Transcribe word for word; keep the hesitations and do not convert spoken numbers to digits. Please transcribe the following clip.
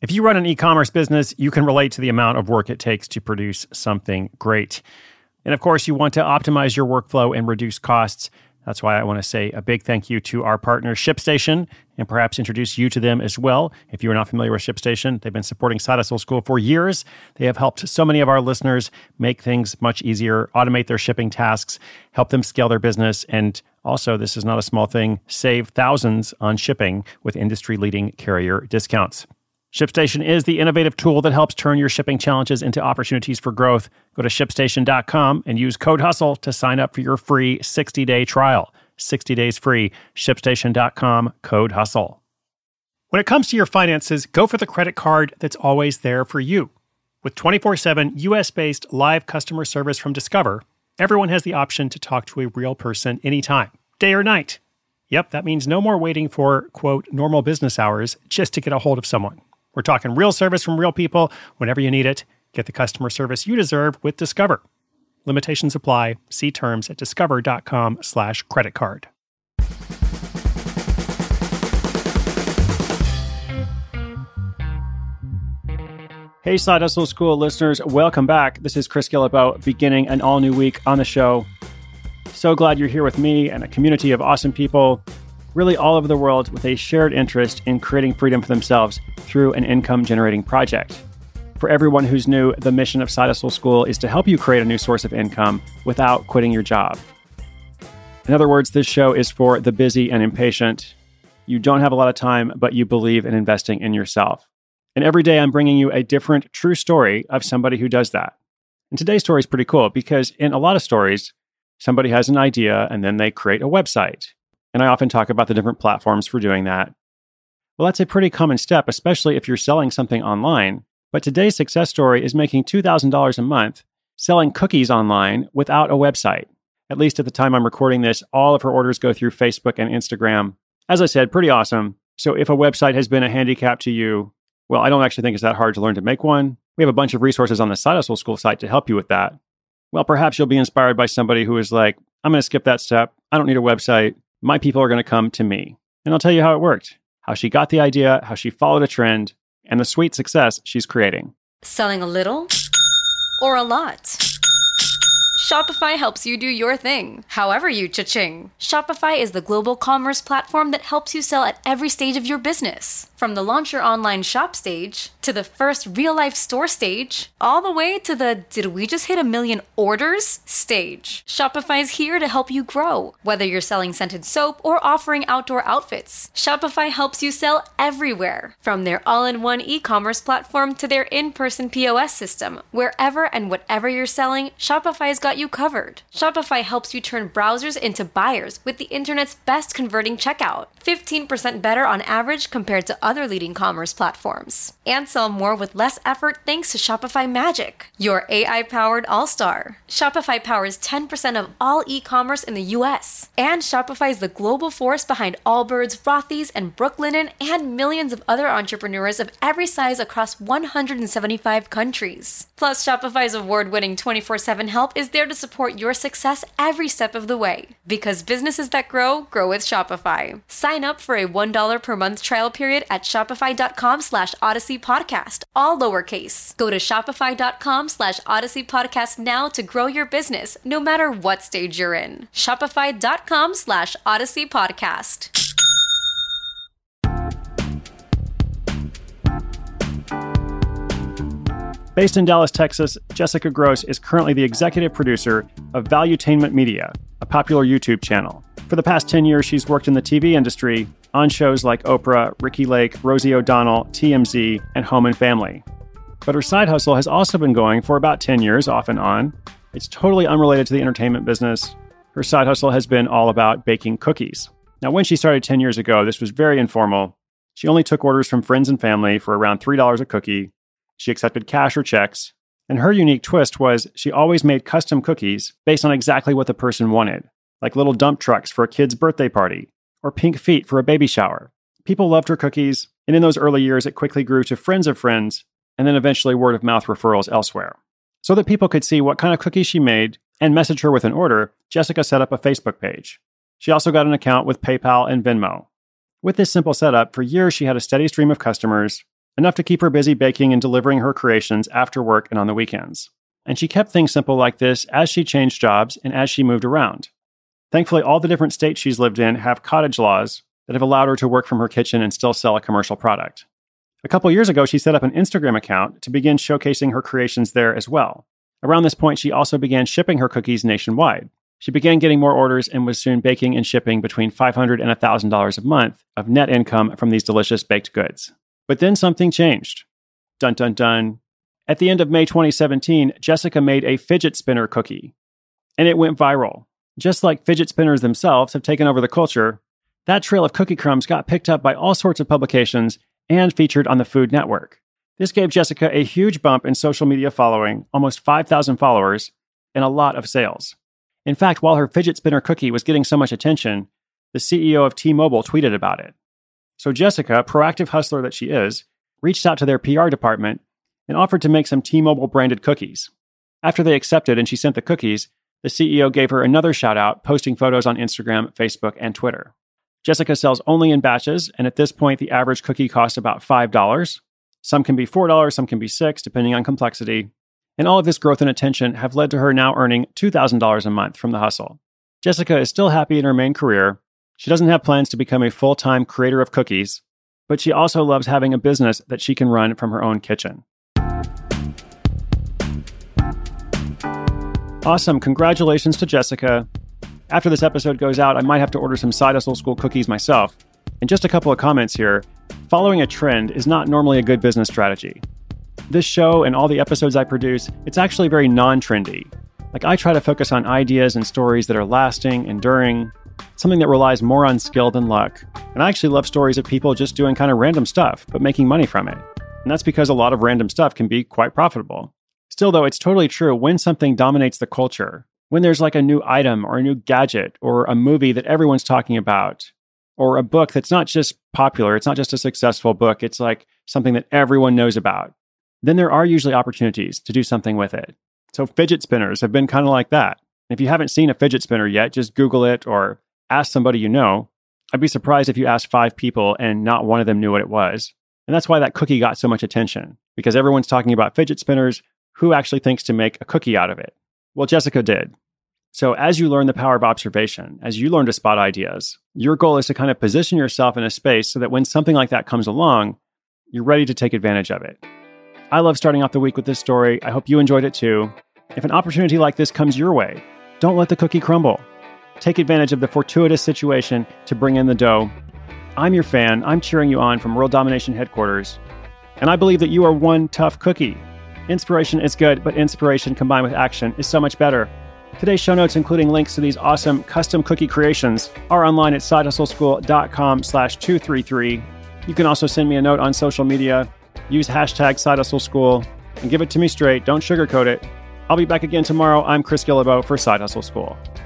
If you run an e-commerce business, you can relate to the amount of work it takes to produce something great. And of course, you want to optimize your workflow and reduce costs. That's why I want to say a big thank you to our partner, ShipStation, and perhaps introduce you to them as well. If you are not familiar with ShipStation, they've been supporting Side Hustle School for years. They have helped so many of our listeners make things much easier, automate their shipping tasks, help them scale their business, and also, this is not a small thing, save thousands on shipping with industry-leading carrier discounts. ShipStation is the innovative tool that helps turn your shipping challenges into opportunities for growth. Go to ship station dot com and use code HUSTLE to sign up for your free sixty-day trial. sixty days free. ship station dot com, code HUSTLE. When it comes to your finances, go for the credit card that's always there for you. With twenty-four seven U S-based live customer service from Discover, everyone has the option to talk to a real person anytime, day or night. Yep, that means no more waiting for, quote, normal business hours just to get a hold of someone. We're talking real service from real people whenever you need it. Get the customer service you deserve with Discover. Limitations apply. See terms at discover dot com slash credit card. Hey, Side Hustle School listeners, welcome back. This is Chris Guillebeau, beginning an all-new week on the show. So glad you're here with me and a community of awesome people, really all over the world, with a shared interest in creating freedom for themselves through an income-generating project. For everyone who's new, the mission of Side Hustle School is to help you create a new source of income without quitting your job. In other words, this show is for the busy and impatient. You don't have a lot of time, but you believe in investing in yourself. And every day I'm bringing you a different true story of somebody who does that. And today's story is pretty cool because in a lot of stories, somebody has an idea and then they create a website. And I often talk about the different platforms for doing that. Well, that's a pretty common step, especially if you're selling something online. But today's success story is making two thousand dollars a month selling cookies online without a website. At least at the time I'm recording this, all of her orders go through Facebook and Instagram. As I said, pretty awesome. So if a website has been a handicap to you, well, I don't actually think it's that hard to learn to make one. We have a bunch of resources on the Side Hustle School site to help you with that. Well, perhaps you'll be inspired by somebody who is like, I'm going to skip that step. I don't need a website. My people are going to come to me. And I'll tell you how it worked, how she got the idea, how she followed a trend, and the sweet success she's creating. Selling a little or a lot? Shopify helps you do your thing, however you cha-ching. Shopify is the global commerce platform that helps you sell at every stage of your business. From the launch your online shop stage, to the first real-life store stage, all the way to the did we just hit a million orders stage. Shopify's here to help you grow. Whether you're selling scented soap or offering outdoor outfits, Shopify helps you sell everywhere. From their all-in-one e-commerce platform to their in-person P O S system, wherever and whatever you're selling, Shopify's got you covered. Shopify helps you turn browsers into buyers with the internet's best converting checkout. fifteen percent better on average compared to other leading commerce platforms. And sell more with less effort thanks to Shopify Magic, your A I-powered all-star. Shopify powers ten percent of all e-commerce in the U S. And Shopify is the global force behind Allbirds, Rothy's, and Brooklinen, and millions of other entrepreneurs of every size across one hundred seventy-five countries. Plus, Shopify's award-winning twenty-four seven help is there to support your success every step of the way. Because businesses that grow, grow with Shopify. Sign up for a one dollar per month trial period at shopify.com slash Odyssey Podcast, all lowercase. Go to shopify.com slash Odyssey Podcast now to grow your business, no matter what stage you're in. Shopify.com slash Odyssey Podcast. Based in Dallas, Texas, Jessica Gross is currently the executive producer of Valuetainment Media, a popular YouTube channel. For the past ten years, she's worked in the T V industry on shows like Oprah, Ricki Lake, Rosie O'Donnell, T M Z, and Home and Family. But her side hustle has also been going for about ten years, off and on. It's totally unrelated to the entertainment business. Her side hustle has been all about baking cookies. Now, when she started ten years ago, this was very informal. She only took orders from friends and family for around three dollars a cookie. She accepted cash or checks. And her unique twist was she always made custom cookies based on exactly what the person wanted, like little dump trucks for a kid's birthday party or pink feet for a baby shower. People loved her cookies, and in those early years, it quickly grew to friends of friends, and then eventually word-of-mouth referrals elsewhere. So that people could see what kind of cookies she made and message her with an order, Jessica set up a Facebook page. She also got an account with PayPal and Venmo. With this simple setup, for years she had a steady stream of customers, enough to keep her busy baking and delivering her creations after work and on the weekends. And she kept things simple like this as she changed jobs and as she moved around. Thankfully, all the different states she's lived in have cottage laws that have allowed her to work from her kitchen and still sell a commercial product. A couple years ago, she set up an Instagram account to begin showcasing her creations there as well. Around this point, she also began shipping her cookies nationwide. She began getting more orders and was soon baking and shipping between five hundred dollars and one thousand dollars a month of net income from these delicious baked goods. But then something changed. Dun dun dun. At the end of May twenty seventeen, Jessica made a fidget spinner cookie. And it went viral. Just like fidget spinners themselves have taken over the culture, that trail of cookie crumbs got picked up by all sorts of publications and featured on the Food Network. This gave Jessica a huge bump in social media following, almost five thousand followers, and a lot of sales. In fact, while her fidget spinner cookie was getting so much attention, the C E O of T-Mobile tweeted about it. So Jessica, proactive hustler that she is, reached out to their P R department and offered to make some T-Mobile branded cookies. After they accepted and she sent the cookies, the C E O gave her another shout out, posting photos on Instagram, Facebook, and Twitter. Jessica sells only in batches, and at this point, the average cookie costs about five dollars. Some can be four dollars, some can be six dollars, depending on complexity. And all of this growth and attention have led to her now earning two thousand dollars a month from the hustle. Jessica is still happy in her main career. She doesn't have plans to become a full-time creator of cookies, but she also loves having a business that she can run from her own kitchen. Awesome. Congratulations to Jessica. After this episode goes out, I might have to order some Side Hustle School cookies myself. And just a couple of comments here. Following a trend is not normally a good business strategy. This show and all the episodes I produce, it's actually very non-trendy. Like, I try to focus on ideas and stories that are lasting, enduring, something that relies more on skill than luck. And I actually love stories of people just doing kind of random stuff, but making money from it. And that's because a lot of random stuff can be quite profitable. Still, though, it's totally true when something dominates the culture, when there's like a new item or a new gadget or a movie that everyone's talking about, or a book that's not just popular, it's not just a successful book, it's like something that everyone knows about, then there are usually opportunities to do something with it. So fidget spinners have been kind of like that. If you haven't seen a fidget spinner yet, just Google it or ask somebody you know. I'd be surprised if you asked five people and not one of them knew what it was. And that's why that cookie got so much attention, because everyone's talking about fidget spinners. Who actually thinks to make a cookie out of it? Well, Jessica did. So as you learn the power of observation, as you learn to spot ideas, your goal is to kind of position yourself in a space so that when something like that comes along, you're ready to take advantage of it. I love starting off the week with this story. I hope you enjoyed it too. If an opportunity like this comes your way, don't let the cookie crumble. Take advantage of the fortuitous situation to bring in the dough. I'm your fan. I'm cheering you on from World Domination Headquarters. And I believe that you are one tough cookie. Inspiration is good, but inspiration combined with action is so much better. Today's show notes, including links to these awesome custom cookie creations, are online at sidehustleschool.com slash 233. You can also send me a note on social media. Use hashtag sidehustleschool and give it to me straight. Don't sugarcoat it. I'll be back again tomorrow. I'm Chris Guillebeau for Side Hustle School.